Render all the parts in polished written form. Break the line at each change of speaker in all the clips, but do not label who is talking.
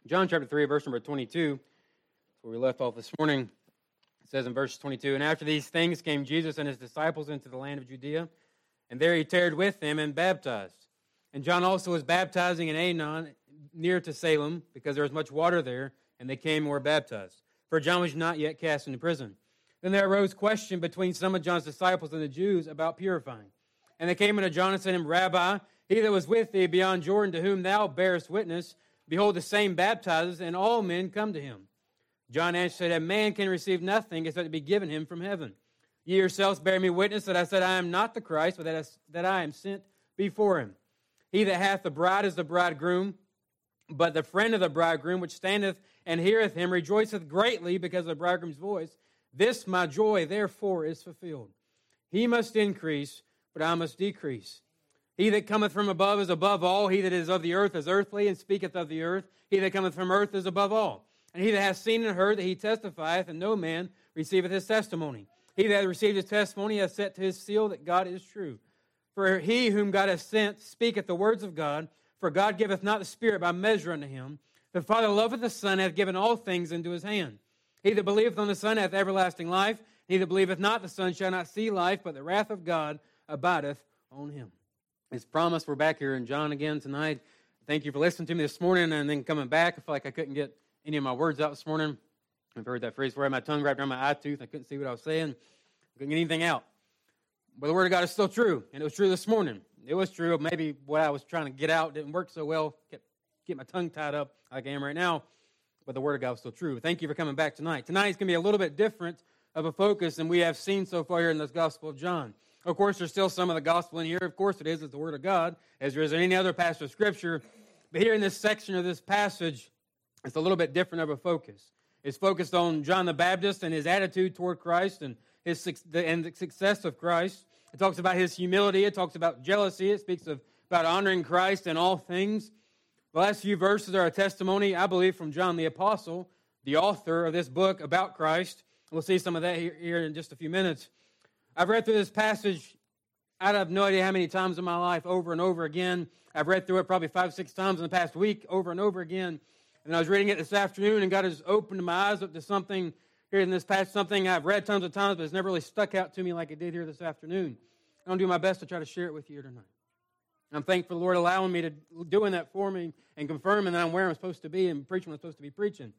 John chapter 3, verse number 22, that's where we left off this morning. It says in verse 22, "And after these things came Jesus and his disciples into the land of Judea, and there he tarried with them and baptized. And John also was baptizing in Aenon, near to Salem, because there was much water there, and they came and were baptized. For John was not yet cast into prison. Then there arose question between some of John's disciples and the Jews about purifying. And they came unto John and said to him, Rabbi, he that was with thee beyond Jordan, to whom thou bearest witness, behold, the same baptizes, and all men come to him. John answered, a man can receive nothing except it be given him from heaven. Ye yourselves bear me witness that I said, I am not the Christ, but that I am sent before him. He that hath the bride is the bridegroom, but the friend of the bridegroom, which standeth and heareth him, rejoiceth greatly because of the bridegroom's voice. This my joy, therefore, is fulfilled. He must increase, but I must decrease. He that cometh from above is above all. He that is of the earth is earthly, and speaketh of the earth. He that cometh from earth is above all. And he that hath seen and heard that he testifieth, and no man receiveth his testimony. He that received his testimony hath set to his seal that God is true. For he whom God hath sent speaketh the words of God, for God giveth not the Spirit by measure unto him. The Father loveth the Son, hath given all things into his hand. He that believeth on the Son hath everlasting life. He that believeth not the Son shall not see life, but the wrath of God abideth on him. As promised, we're back here in John again tonight. Thank you for listening to me this morning and then coming back. I feel like I couldn't get any of my words out this morning. I've heard that phrase where I had my tongue wrapped around my eye tooth. I couldn't see what I was saying. I couldn't get anything out. But the Word of God is still true, and it was true this morning. It was true. Maybe what I was trying to get out didn't work so well. Kept my tongue tied up like I am right now. But the Word of God was still true. Thank you for coming back tonight. Tonight is going to be a little bit different of a focus than we have seen so far here in this Gospel of John. Of course, there's still some of the Gospel in here. Of course it is. It's the Word of God, as there is in any other passage of Scripture. But here in this section of this passage, it's a little bit different of a focus. It's focused on John the Baptist and his attitude toward Christ and the success of Christ. It talks about his humility. It talks about jealousy. It speaks about honoring Christ in all things. The last few verses are a testimony, I believe, from John the Apostle, the author of this book about Christ. We'll see some of that here in just a few minutes. I've read through this passage, I have no idea how many times in my life, over and over again. I've read through it probably 5-6 times in the past week, over and over again. And I was reading it this afternoon, and God has opened my eyes up to something here in this passage, something I've read tons of times, but it's never really stuck out to me like it did here this afternoon. I'm going to do my best to try to share it with you here tonight. I'm thankful for the Lord allowing me to doing that for me and confirming that I'm where I'm supposed to be and preaching what I'm supposed to be preaching.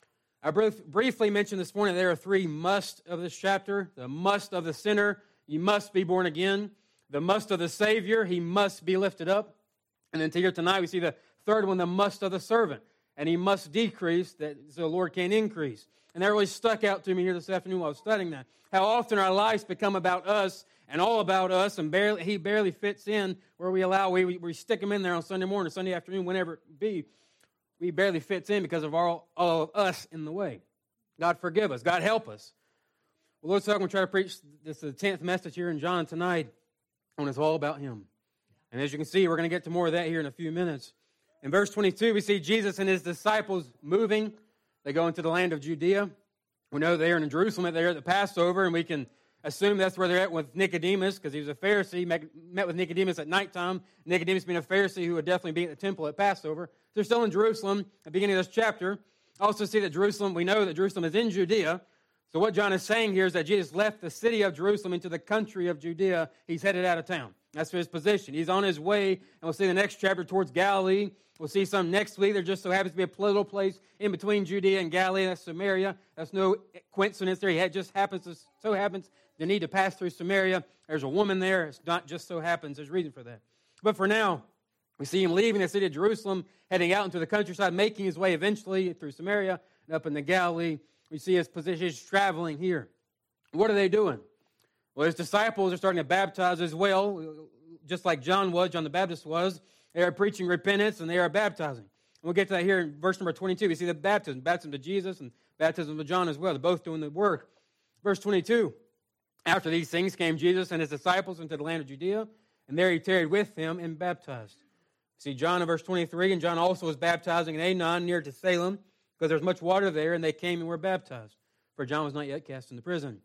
I briefly mentioned this morning there are 3 musts of this chapter. The must of the sinner, you must be born again. The must of the Savior, he must be lifted up. And then here tonight we see the third one, the must of the servant. And he must decrease so the Lord can increase. And that really stuck out to me here this afternoon while I was studying that. How often our lives become about us and all about us, and he barely fits in where we stick him in there on Sunday morning or Sunday afternoon, whenever it be. We barely fits in because of all of us in the way. God forgive us. God help us. Well, Lord, so I'm going to try to preach this the 10th message here in John tonight, and it's all about him. And as you can see, we're going to get to more of that here in a few minutes. In verse 22, we see Jesus and his disciples moving. They go into the land of Judea. We know they're in Jerusalem. They're at the Passover, and we can assume that's where they're at with Nicodemus, because he was a Pharisee, met with Nicodemus at nighttime. Nicodemus being a Pharisee who would definitely be at the temple at Passover. So they're still in Jerusalem at the beginning of this chapter. Also see that we know that Jerusalem is in Judea. So what John is saying here is that Jesus left the city of Jerusalem into the country of Judea. He's headed out of town. That's his position. He's on his way, and we'll see the next chapter towards Galilee. We'll see some next week. There just so happens to be a little place in between Judea and Galilee. That's Samaria. That's no coincidence there. He just happens the need to pass through Samaria. There's a woman there. It's not just so happens. There's reason for that. But for now, we see him leaving the city of Jerusalem, heading out into the countryside, making his way eventually through Samaria and up into Galilee. We see his position. He's traveling here. What are they doing? Well, his disciples are starting to baptize as well, just like John the Baptist was. They are preaching repentance, and they are baptizing. And we'll get to that here in verse number 22. We see the baptism to Jesus and baptism to John as well. They're both doing the work. Verse 22, after these things came Jesus and his disciples into the land of Judea, and there he tarried with them and baptized. See John in verse 23, and John also was baptizing in Aenon near to Salem, because there's much water there, and they came and were baptized. For John was not yet cast into prison.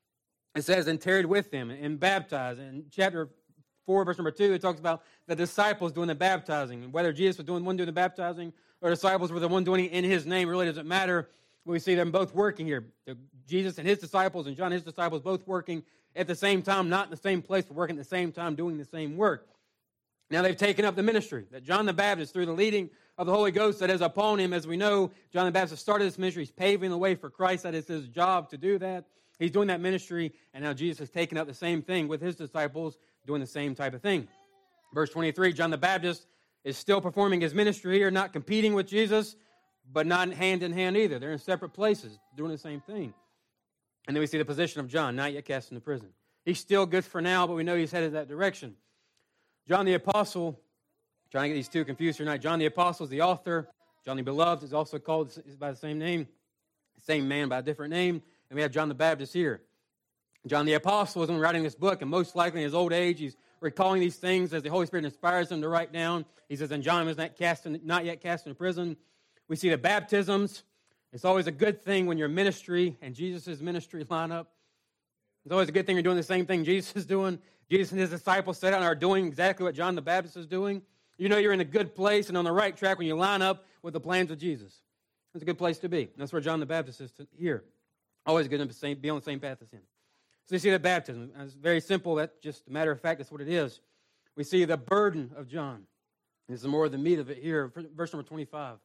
It says, and tarried with them and baptized. In chapter 4, verse number 2, it talks about the disciples doing the baptizing, and whether Jesus was doing the baptizing or disciples were the one doing it in his name. It really doesn't matter. We see them both working here. Jesus and his disciples and John and his disciples both working at the same time, not in the same place, but working at the same time, doing the same work. Now they've taken up the ministry that John the Baptist, through the leading of the Holy Ghost that is upon him. As we know, John the Baptist started this ministry. He's paving the way for Christ. That is his job to do that. He's doing that ministry, and now Jesus has taken up the same thing with his disciples, doing the same type of thing. Verse 23, John the Baptist is still performing his ministry here, not competing with Jesus, but not hand in hand either. They're in separate places, doing the same thing. And then we see the position of John, not yet cast into prison. He's still good for now, but we know he's headed that direction. John the Apostle, trying to get these two confused tonight. John the Apostle is the author. John the Beloved is also called by the same name. Same man by a different name. And we have John the Baptist here. John the Apostle is writing this book, and most likely in his old age, he's recalling these things as the Holy Spirit inspires him to write down. He says, and John was not yet cast into prison. We see the baptisms. It's always a good thing when your ministry and Jesus' ministry line up. It's always a good thing you're doing the same thing Jesus is doing. Jesus and his disciples set out and are doing exactly what John the Baptist is doing. You know you're in a good place and on the right track when you line up with the plans of Jesus. It's a good place to be. And that's where John the Baptist is here. Always good to be on the same path as him. So you see the baptism. It's very simple. That's just a matter of fact. That's what it is. We see the burden of John. This is more of the meat of it here. Verse number 25.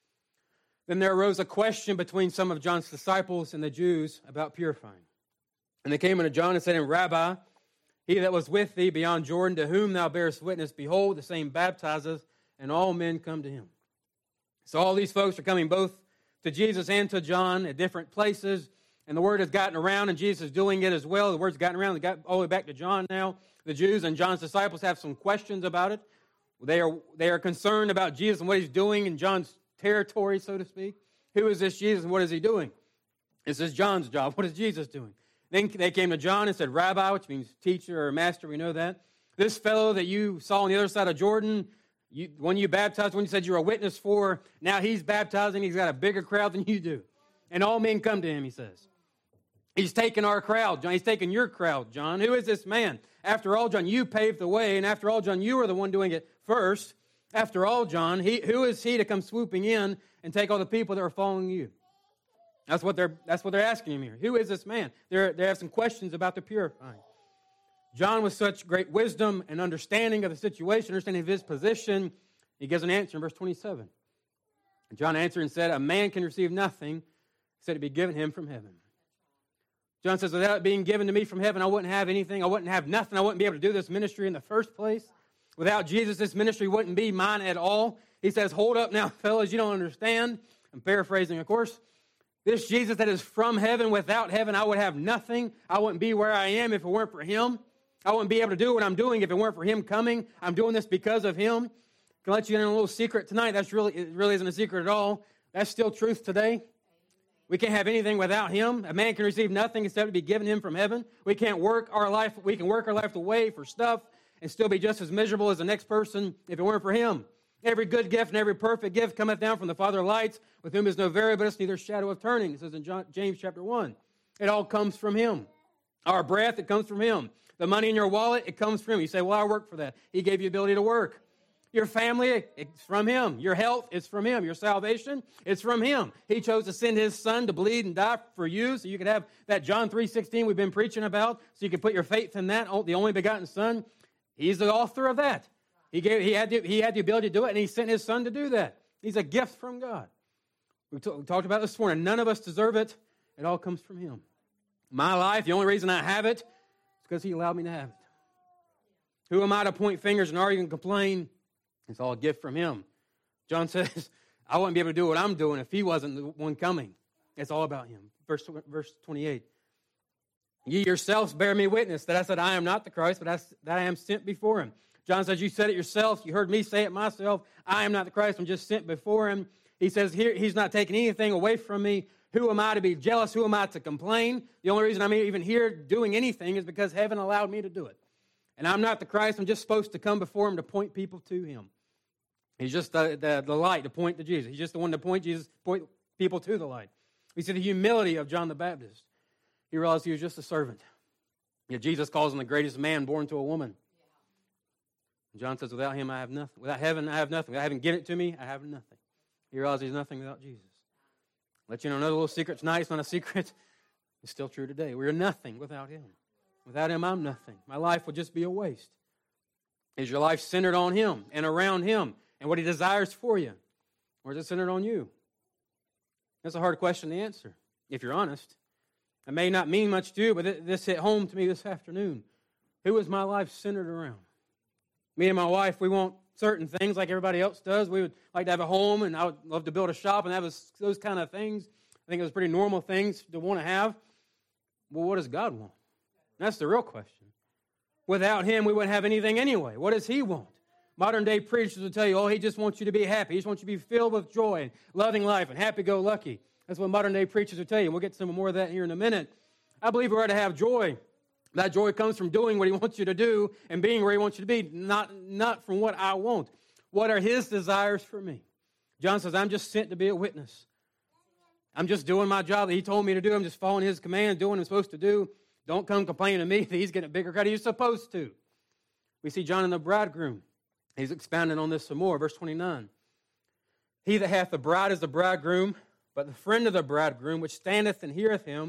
Then there arose a question between some of John's disciples and the Jews about purifying. And they came unto John and said, Rabbi, he that was with thee beyond Jordan, to whom thou bearest witness, behold, the same baptizeth, and all men come to him. So all these folks are coming both to Jesus and to John at different places, and the word has gotten around, and Jesus is doing it as well. The word's gotten around. It got all the way back to John now. The Jews and John's disciples have some questions about it. They are concerned about Jesus and what he's doing in John's territory, so to speak. Who is this Jesus and what is he doing? This is John's job. What is Jesus doing? Then they came to John and said, Rabbi, which means teacher or master, we know that. This fellow that you saw on the other side of Jordan, when you baptized, when you said you were a witness for, now he's baptizing, he's got a bigger crowd than you do. And all men come to him, he says. He's taking our crowd, John. He's taking your crowd, John. Who is this man? After all, John, you paved the way, and after all, John, you were the one doing it first. After all, John, who is he to come swooping in and take all the people that are following you? That's what they're asking him here. Who is this man? They have some questions about the purifying. John, with such great wisdom and understanding of the situation, understanding of his position, he gives an answer in verse 27. John answered and said, a man can receive nothing except it be given him from heaven. John says, without it being given to me from heaven, I wouldn't have anything. I wouldn't have nothing. I wouldn't be able to do this ministry in the first place. Without Jesus, this ministry wouldn't be mine at all. He says, hold up now, fellas, you don't understand. I'm paraphrasing, of course. This Jesus that is from heaven, without heaven, I would have nothing. I wouldn't be where I am if it weren't for him. I wouldn't be able to do what I'm doing if it weren't for him coming. I'm doing this because of him. I can let you in on a little secret tonight. It really isn't a secret at all. That's still truth today. We can't have anything without him. A man can receive nothing except to be given him from heaven. We can't work our life. We can work our life away for stuff and still be just as miserable as the next person if it weren't for him. Every good gift and every perfect gift cometh down from the Father of lights, with whom is no variableness, neither shadow of turning. It says in James chapter 1. It all comes from him. Our breath, it comes from him. The money in your wallet, it comes from him. You say, well, I work for that. He gave you the ability to work. Your family, it's from him. Your health, it's from him. Your salvation, it's from him. He chose to send his son to bleed and die for you so you could have that John 3:16 we've been preaching about, so you can put your faith in that, the only begotten son. He's the author of that. He had the ability to do it, and he sent his son to do that. He's a gift from God. We talked about this morning. None of us deserve it. It all comes from him. My life, the only reason I have it is because he allowed me to have it. Who am I to point fingers and argue and complain? It's all a gift from him. John says, I wouldn't be able to do what I'm doing if he wasn't the one coming. It's all about him. Verse 28. Ye yourselves bear me witness that I said I am not the Christ, but that I am sent before him. John says, you said it yourself. You heard me say it myself. I am not the Christ. I'm just sent before him. He says, here, he's not taking anything away from me. Who am I to be jealous? Who am I to complain? The only reason I'm even here doing anything is because heaven allowed me to do it. And I'm not the Christ. I'm just supposed to come before him to point people to him. He's just the light to point to Jesus. He's just the one to point people to the light. We see the humility of John the Baptist. He realized he was just a servant. Yet Jesus calls him the greatest man born to a woman. John says, without him, I have nothing. Without heaven, I have nothing. Without heaven given it to me, I have nothing. You realize he's nothing without Jesus. Let you know another little secret tonight. It's not a secret. It's still true today. We are nothing without him. Without him, I'm nothing. My life would just be a waste. Is your life centered on him and around him and what he desires for you? Or is it centered on you? That's a hard question to answer, if you're honest. It may not mean much to you, but this hit home to me this afternoon. Who is my life centered around? Me and my wife, we want certain things like everybody else does. We would like to have a home, and I would love to build a shop and have those kind of things. I think it was pretty normal things to want to have. Well, what does God want? That's the real question. Without him, we wouldn't have anything anyway. What does he want? Modern-day preachers will tell you, he just wants you to be happy. He just wants you to be filled with joy and loving life and happy-go-lucky. That's what modern-day preachers will tell you. We'll get some more of that here in a minute. I believe we're to have joy. That joy comes from doing what he wants you to do and being where he wants you to be, not from what I want. What are his desires for me? John says, I'm just sent to be a witness. I'm just doing my job that he told me to do. I'm just following his command, doing what I'm supposed to do. Don't come complaining to me that he's getting a bigger credit. He's supposed to. We see John and the bridegroom. He's expounding on this some more. Verse 29. He that hath the bride is the bridegroom, but the friend of the bridegroom, which standeth and heareth him,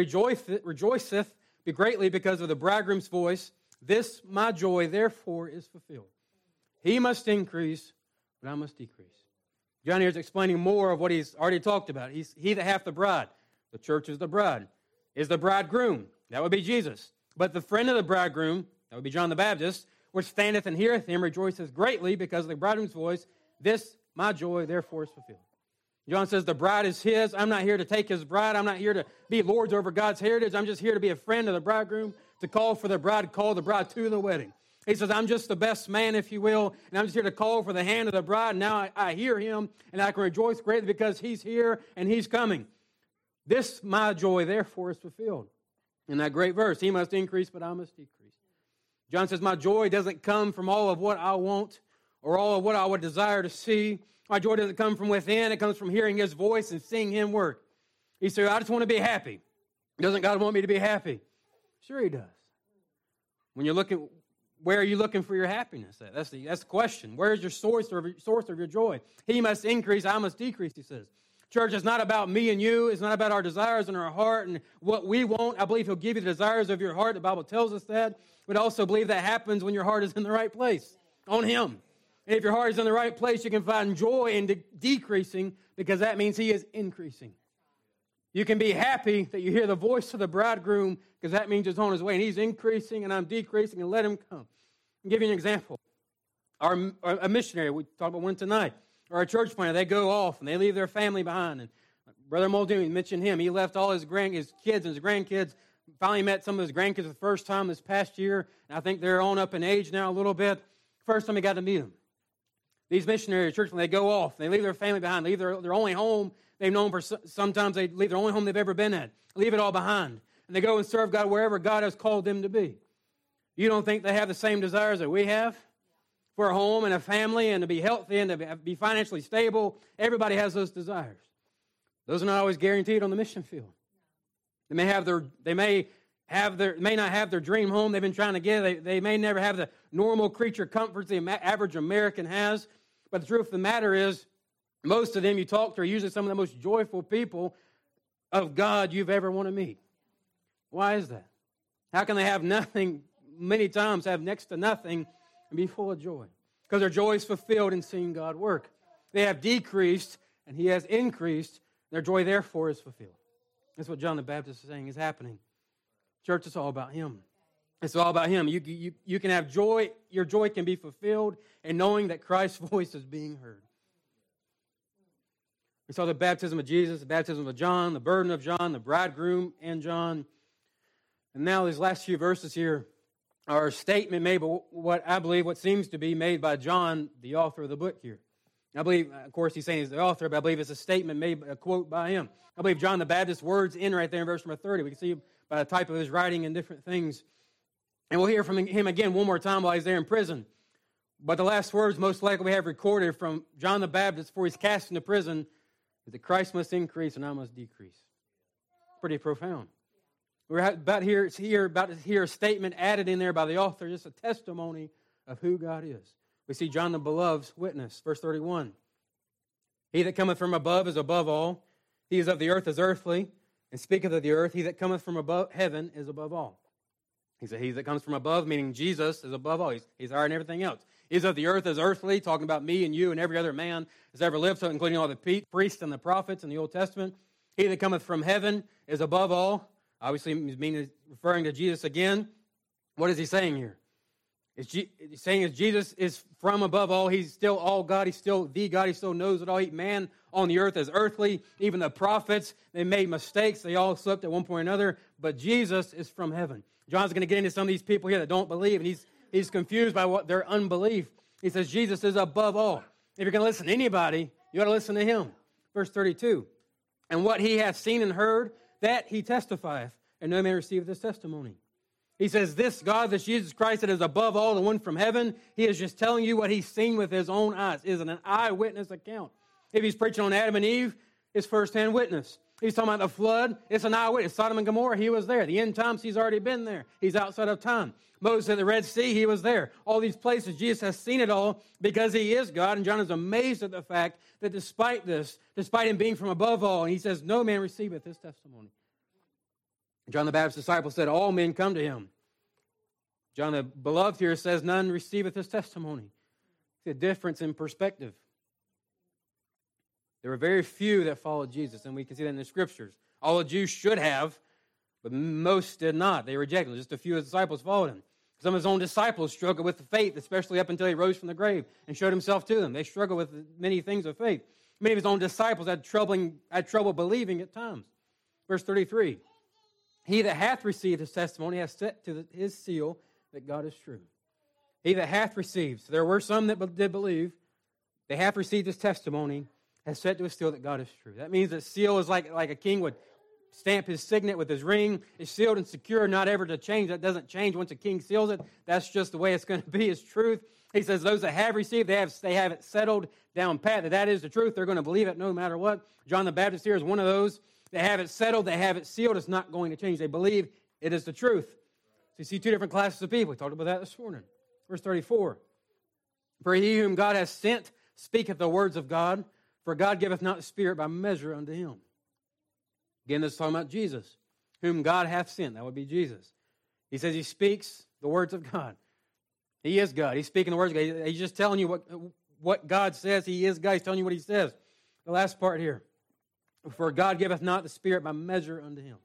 rejoiceth greatly because of the bridegroom's voice. This my joy, therefore, is fulfilled. He must increase, but I must decrease. John here is explaining more of what he's already talked about. He that hath the bride. The church is the bride. Is the bridegroom. That would be Jesus. But the friend of the bridegroom, that would be John the Baptist, which standeth and heareth him, rejoiceth greatly because of the bridegroom's voice. This my joy, therefore, is fulfilled. John says the bride is his. I'm not here to take his bride. I'm not here to be lords over God's heritage. I'm just here to be a friend of the bridegroom, to call for the bride, call the bride to the wedding. He says, I'm just the best man, if you will, and I'm just here to call for the hand of the bride. And now I hear him, and I can rejoice greatly because he's here and he's coming. This, my joy, therefore, is fulfilled. In that great verse, he must increase, but I must decrease. John says, my joy doesn't come from all of what I want or all of what I would desire to see. My joy doesn't come from within. It comes from hearing his voice and seeing him work. He said, I just want to be happy. Doesn't God want me to be happy? Sure he does. When you're looking, where are you looking for your happiness at? That's the question. Where is your source of your joy? He must increase, I must decrease, he says. Church, it's not about me and you. It's not about our desires in our heart and what we want. I believe he'll give you the desires of your heart. The Bible tells us that. But I also believe that happens when your heart is in the right place, on him. And if your heart is in the right place, you can find joy in decreasing because that means he is increasing. You can be happy that you hear the voice of the bridegroom because that means he's on his way. And he's increasing and I'm decreasing and let him come. I'll give you an example. A missionary, we talked about one tonight, or a church planter, they go off and they leave their family behind. And Brother Muldoon mentioned him. He left all his kids and his grandkids. Finally met some of his grandkids for the first time this past year. And I think they're on up in age now a little bit. First time he got to meet them. These missionary churchmen, they go off. They leave their family behind. They leave their only home they've known for sometimes they leave their only home they've ever been at. Leave it all behind. And they go and serve God wherever God has called them to be. You don't think they have the same desires that we have? For a home and a family and to be healthy and to be financially stable. Everybody has those desires. Those are not always guaranteed on the mission field. They may not have their dream home they've been trying to get. They may never have the normal creature comforts the average American has. But the truth of the matter is, most of them you talk to are usually some of the most joyful people of God you've ever want to meet. Why is that? How can they have nothing, many times have next to nothing, and be full of joy? Because their joy is fulfilled in seeing God work. They have decreased, and he has increased. Their joy, therefore, is fulfilled. That's what John the Baptist is saying is happening. Church, it's all about him. It's all about him. You can have joy. Your joy can be fulfilled in knowing that Christ's voice is being heard. We saw the baptism of Jesus, the baptism of John, the burden of John, the bridegroom and John. And now these last few verses here are a statement made by what seems to be made by John, the author of the book here. I believe, of course, he's saying he's the author, but I believe it's a statement made, a quote by him. I believe John the Baptist's words end right there in verse number 30. We can see by the type of his writing and different things. And we'll hear from him again one more time while he's there in prison. But the last words most likely we have recorded from John the Baptist before he's cast into prison is that Christ must increase and I must decrease. Pretty profound. We're about to hear a statement added in there by the author, just a testimony of who God is. We see John the Beloved's witness, verse 31. He that cometh from above is above all. He is of the earth is earthly, and speaketh of the earth. He that cometh from above heaven is above all. He said, he that comes from above, meaning Jesus, is above all. He's higher than everything else. He's of the earth as earthly, talking about me and you and every other man that's ever lived, so including all the priests and the prophets in the Old Testament. He that cometh from heaven is above all. Obviously, he's referring to Jesus again. What is he saying here? He's saying that Jesus is from above all. He's still all God. He's still the God. He still knows it all. Man on the earth is earthly. Even the prophets, they made mistakes. They all slipped at one point or another. But Jesus is from heaven. John's going to get into some of these people here that don't believe, and he's confused by what their unbelief. He says Jesus is above all. If you're going to listen to anybody, you ought to listen to him. Verse 32, and what he hath seen and heard, that he testifieth, and no man receiveth his testimony. He says, this God, this Jesus Christ that is above all, the one from heaven, he is just telling you what he's seen with his own eyes. It is an eyewitness account. If he's preaching on Adam and Eve, it's firsthand witness. He's talking about the flood, it's an eyewitness. Sodom and Gomorrah, he was there. The end times, he's already been there. He's outside of time. Moses at the Red Sea, he was there. All these places, Jesus has seen it all because he is God. And John is amazed at the fact that despite this, despite him being from above all, and he says, no man receiveth his testimony. John the Baptist's disciple said, all men come to him. John the beloved here says, none receiveth his testimony. It's a difference in perspective. There were very few that followed Jesus, and we can see that in the Scriptures. All the Jews should have, but most did not. They rejected him. Just a few of his disciples followed him. Some of his own disciples struggled with the faith, especially up until he rose from the grave and showed himself to them. They struggled with many things of faith. Many of his own disciples had trouble believing at times. Verse 33, he that hath received his testimony hath set to his seal that God is true. He that hath received. So there were some that did believe. They have received his testimony, has set to his seal that God is true. That means that seal is like a king would stamp his signet with his ring. It's sealed and secure, not ever to change. That doesn't change once a king seals it. That's just the way it's going to be. It's truth. He says those that have received, they have it settled down pat. That is the truth. They're going to believe it no matter what. John the Baptist here is one of those. They have it settled. They have it sealed. It's not going to change. They believe it is the truth. So you see two different classes of people. We talked about that this morning. Verse 34. For he whom God has sent speaketh the words of God. For God giveth not the Spirit by measure unto him. Again, this is talking about Jesus, whom God hath sent. That would be Jesus. He says he speaks the words of God. He is God. He's speaking the words of God. He's just telling you what God says. He is God. He's telling you what he says. The last part here. For God giveth not the Spirit by measure unto him.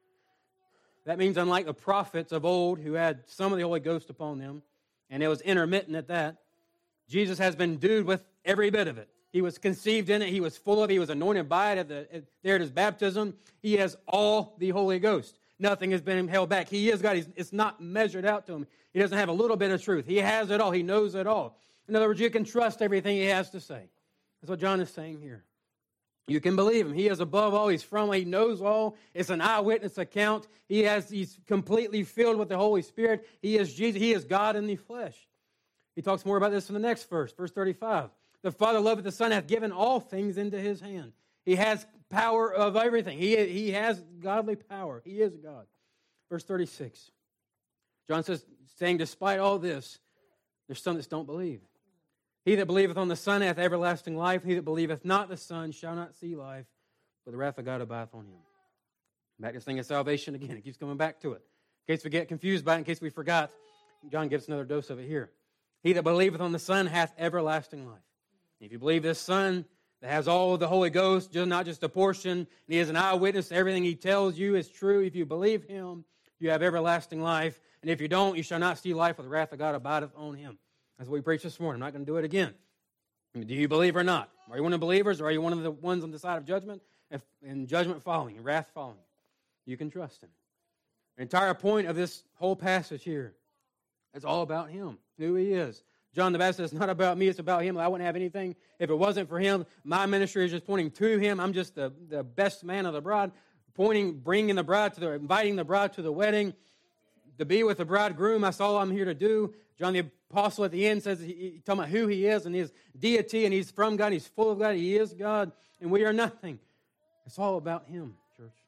That means unlike the prophets of old who had some of the Holy Ghost upon them, and it was intermittent at that, Jesus has been endued with every bit of it. He was conceived in it. He was full of it. He was anointed by it there at his baptism. He has all the Holy Ghost. Nothing has been held back. He is God. It's not measured out to him. He doesn't have a little bit of truth. He has it all. He knows it all. In other words, you can trust everything he has to say. That's what John is saying here. You can believe him. He is above all. He's from all. He knows all. It's an eyewitness account. He's completely filled with the Holy Spirit. He is Jesus. He is God in the flesh. He talks more about this in the next verse 35. The Father loveth the Son, hath given all things into his hand. He has power of everything. He has godly power. He is God. Verse 36. John says, saying, despite all this, there's some that don't believe. He that believeth on the Son hath everlasting life. He that believeth not the Son shall not see life, but the wrath of God abideth on him. Back to this thing of salvation again. It keeps coming back to it. In case we get confused by it, in case we forgot, John gives another dose of it here. He that believeth on the Son hath everlasting life. If you believe this Son that has all of the Holy Ghost, not just a portion, and he is an eyewitness, everything he tells you is true. If you believe him, you have everlasting life. And if you don't, you shall not see life, for the wrath of God abideth on him. That's what we preached this morning. I'm not going to do it again. Do you believe or not? Are you one of the believers, or are you one of the ones on the side of judgment? And judgment following, and wrath following. You can trust him. The entire point of this whole passage here is all about him, who he is. John the Baptist says, it's not about me, it's about him. I wouldn't have anything if it wasn't for him. My ministry is just pointing to him. I'm just the best man of the bride, inviting the bride to the wedding, to be with the bridegroom. That's all I'm here to do. John the Apostle at the end says, he's talking about who he is and his deity, and he's from God, he's full of God, he is God, and we are nothing. It's all about him, church.